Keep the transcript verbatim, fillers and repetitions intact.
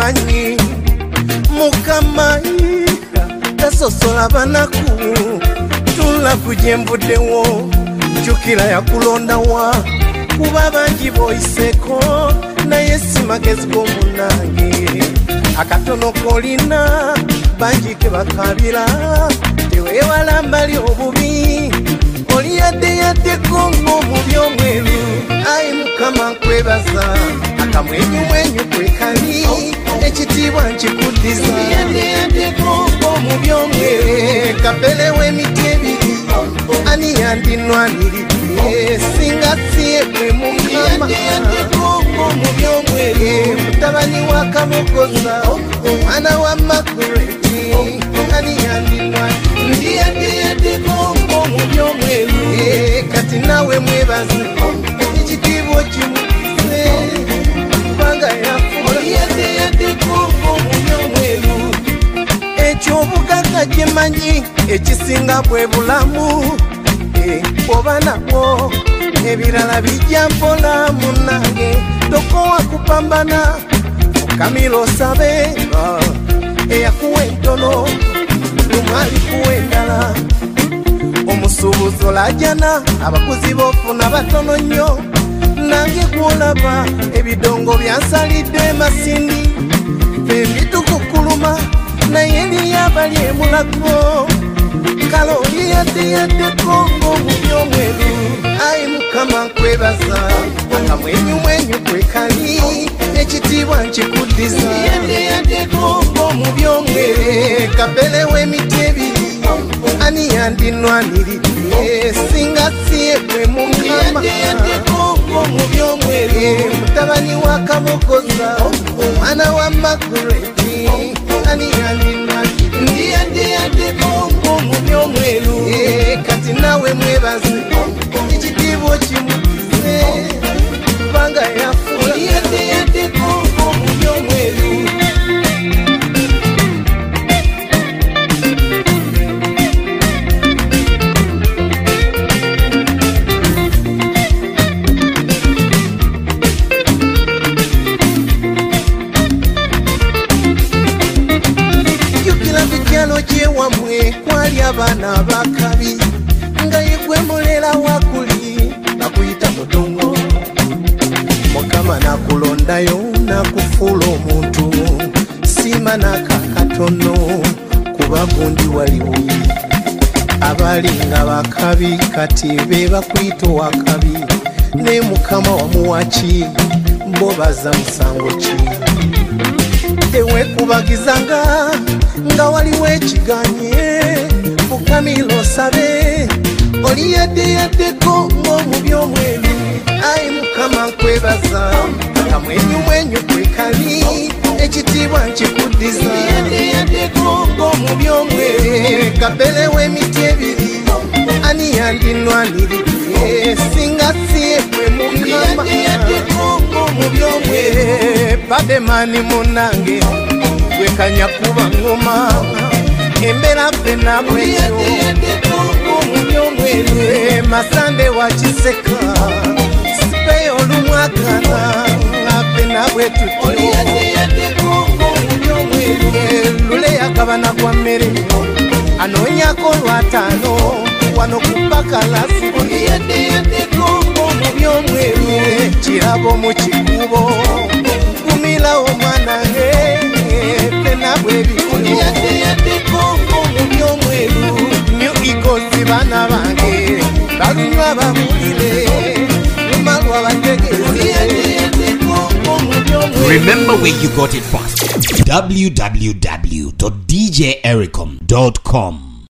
amanyi mukama tasosola banaku tula kujembuddewo jukira yakulondawa kuba bangi boiseko naye si magezi g'omunange akatono kolina bangi ke bakabira tewewala mbali obubi oli yadde yaddeko ng'omubi omweru ayi mukama nkwebaza akamwenyumwenyu kwekali ekitiibwa nkikuddiza yadde yaddeko ng'omubi omweru kapele w'emiti ebiri ani yandinwaniridde singa siye gwe mukama ng'omubi omweru mutabani wa kabogoza omwana wa makureti ani yandinwaniridde yadde yaddeko ng'omubi omweru kati nawe mwebaze ekitiibwa kimuze kubanga yafuula yadde yaddeko ng'omubi omweru ekyobugagga gyemanyi ekisinga bwe bulamu oba nabwo ebirala bijja mpola munange tokowa kupambana fukamira osabe eyakuwa entono lumali kuwa endala omusuubuzi olajana abakuzi bofuna batono nnyo nange gwolaba ebidongo byansalidde masindi ebitukukuluma naye liyabali emulago kale oli yadde yaddeko ng'omubi omweru ayi mukama nkwebaza akamwenyumwenyu kwekali ekitiibwa nkikuddiza yadde yaddeko ng'omubi omweru kapele w'emiti ebiri ani yandinwaniridde singa siye gwe mukama yadde yaddeko ng'omubi omweru mutabani wa kabogoza omwana wa makureti ani yandinwaniridde ndi yadde yaddeko ng'omubi omweru kati nawe mwebaze ekitiibwa kimuze kubanga yafuula yadde yaddeko ng'omubi omweru wamwe kwali abaana bakabi nga yegwe mulera wakuli nakuyita mudongo mukama nakulondayo nakufuula omuntu siima nakakatono kuba gundi waliwo abali nga bakabi kati be bakuyita wakabi ne mukama wamuwaki mbobaza musango ki tewekubagizanga nga waliwo ekiganye fukamira osabe oli yadde yaddeko ng'omubi omweru ayi mukama nkwebaza akamwenyumwenyu kwekali ekitiibwa nkikuddiza yadde yaddeko ng'omubi omweru kapele w'emiti ebiri ani yandinwaniridde singa siye gwe mukama yadde yaddeko ng'omubi omweru pademani munange gwekanya kuba ngoma embera fena bweyo omubi omweru masande wakiseka sipeyo olumwakana afena bwetutyo lule yakabana kwa mmere anoonyako lwataano wano kupakalasi omubi omweru kirabo mu kikubo kumila omwana fena bwebikulu omubi omweru new eagles bana bange balunywa babulire lumalwa bategeze. Remember where you got it first. w w w dot d j ericom dot com